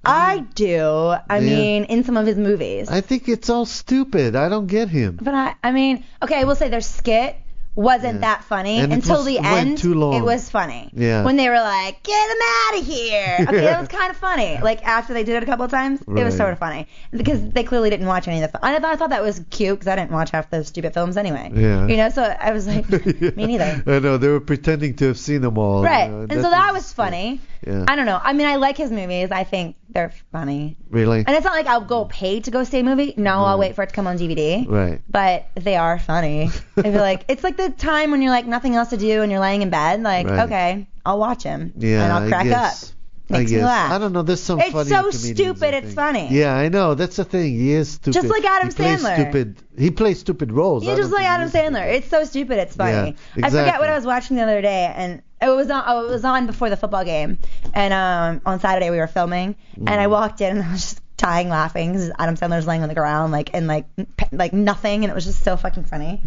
I do. I Yeah. mean, in some of his movies. I think it's all stupid. I don't get him. But I, I mean, okay, I will say their skit wasn't Yeah. that funny And it until was- the it went end. too long. It was funny. Yeah. When they were like, "Get him out of here." Okay, that was kind of funny. Like after they did it a couple of times, it was Right. sort of funny because they clearly didn't watch any of the. I thought I thought that was cute because I didn't watch half those stupid films anyway. Yeah. You know, so I was like, me neither. I know they were pretending to have seen them all. Right. you know, And so that was funny. Yeah. I don't know. I mean, I like his movies. I think they're funny. Really? And it's not like I'll go pay to go see a movie. No, I'll wait for it to come on D V D. Right. But they are funny. I feel like it's like the time when you're like nothing else to do and you're laying in bed. Like, Right. okay, I'll watch him. Yeah, And I'll crack I guess. up. I Makes me guess. laugh. I don't know. There's some It's funny so comedians, stupid, I it's think. funny. Yeah, I know. That's the thing. He is stupid. Just like Adam he plays Sandler. Stupid. He plays stupid roles. Yeah, I just don't like think Adam he's Sandler. It's so stupid, it's funny. Yeah, I forget exactly. what I was watching the other day, and it was on. Oh, it was on before the football game, and um, on Saturday we were filming, and Mm. I walked in and I was just dying laughing because Adam Sandler's laying on the ground like in like p- like nothing, and it was just so fucking funny.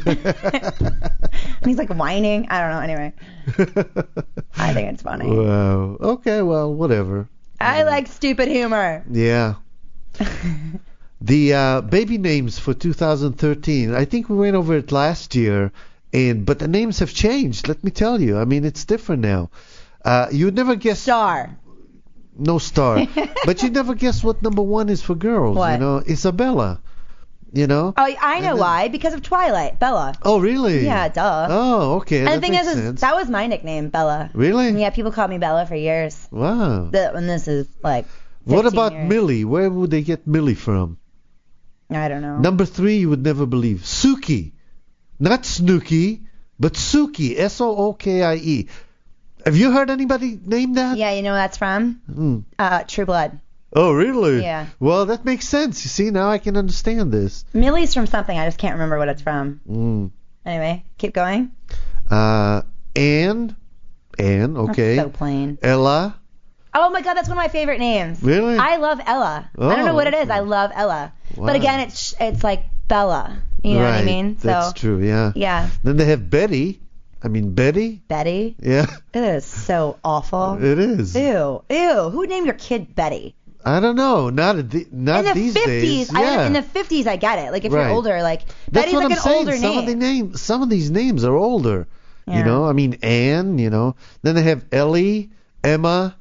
And he's like whining. I don't know. Anyway, I think it's funny. Wow. Okay. Well, whatever. I like stupid humor. Yeah. The uh, baby names for two thousand thirteen. I think we went over it last year, and but the names have changed. Let me tell you. I mean, it's different now. Uh, you'd never guess. Star. No star. But you'd never guess what number one is for girls. What? You know, Isabella. You know. Oh, I know And then- why. Because of Twilight. Bella. Oh, really? Yeah, duh. Oh, okay. And that the thing makes is, is, sense. that was my nickname, Bella. Really? Yeah, people called me Bella for years. Wow. The, and this is like. What fifteen about years. Millie? Where would they get Millie from? I don't know. Number three, you would never believe. Suki. Not Snooki, but Suki. S O O K I E. Have you heard anybody name that? Yeah, you know where that's from? Hmm. Uh, True Blood. Oh, really? Yeah. Well, that makes sense. You see, now I can understand this. Millie's from something. I just can't remember what it's from. Mm. Anyway, keep going. Uh, Anne. Anne, okay. That's so plain. Ella. Oh my God, that's one of my favorite names. Really? I love Ella. I don't know Oh, what it is. okay. I love Ella. Wow. But again, it's it's like Bella. You know right. what I mean? So That's true, yeah. yeah, Then they have Betty. I mean, Betty. Betty. Yeah, It is so awful. it is. Ew, ew. Who would name your kid Betty? I don't know. Not at the, not in the these fifties, days. I, Yeah. in the fifties, I get it. Like if Right. you're older, like That's Betty's what like I'm an saying. older some name. of the names, some of these names are older. Yeah. You know, I mean Anne. You know, then they have Ellie, Emma.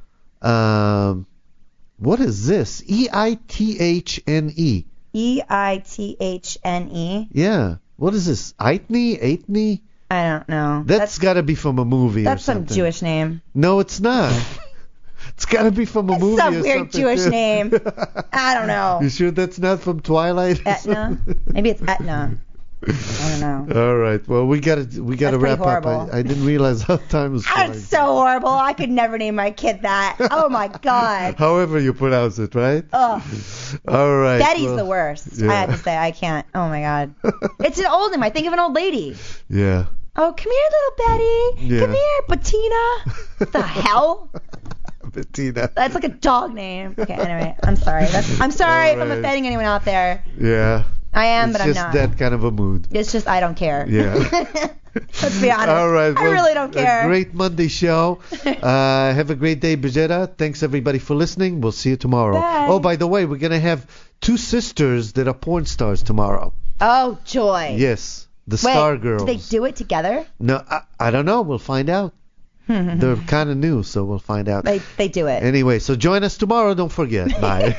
Um, what is this? E I T H N E. E I T H N E. Yeah. What is this? Eitne? Eitne? I don't know. That's got to be from a movie That's or some something. Jewish name. No, it's not. It's got to be from a That's movie some or weird something, Jewish too. name. I don't know. You sure that's not from Twilight? or Etna? something? Maybe it's Etna. I don't know. All right. Well, we got to we got to That's pretty wrap up. horrible. I, I didn't realize how time was flying. That's so horrible. I could never name my kid that. Oh my God. However you pronounce it, right? Ugh. All right. Betty's well, the worst. yeah. I have to say, I can't. Oh my God. It's an old name. I think of an old lady. Yeah. Oh, come here, little Betty. Yeah. Come here, Bettina. What the hell? Bettina. That's like a dog name. Okay, anyway, I'm sorry. That's, I'm sorry if I'm Alright. offending anyone out there. Yeah. I am, it's but I'm just not. that kind of a mood. It's just I don't care. Yeah. Let's be honest. All right. I well, really don't care. A great Monday show. Uh, have a great day, Brigitta. Thanks everybody for listening. We'll see you tomorrow. Bye. Oh, by the way, we're gonna have two sisters that are porn stars tomorrow. Oh, joy. Yes. The Wait, Star Girls. do they do it together? No, I, I don't know. We'll find out. They're kind of new, so we'll find out. They they do it. Anyway, so join us tomorrow. Don't forget. Bye.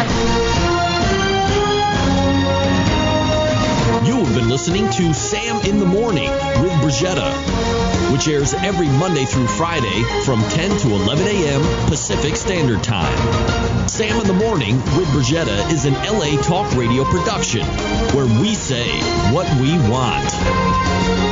You have been listening to Sam in the Morning with Brigitta, which airs every Monday through Friday from ten to eleven a.m. Pacific Standard Time. Sam in the Morning with Brigitta is an L A Talk Radio production where we say what we want.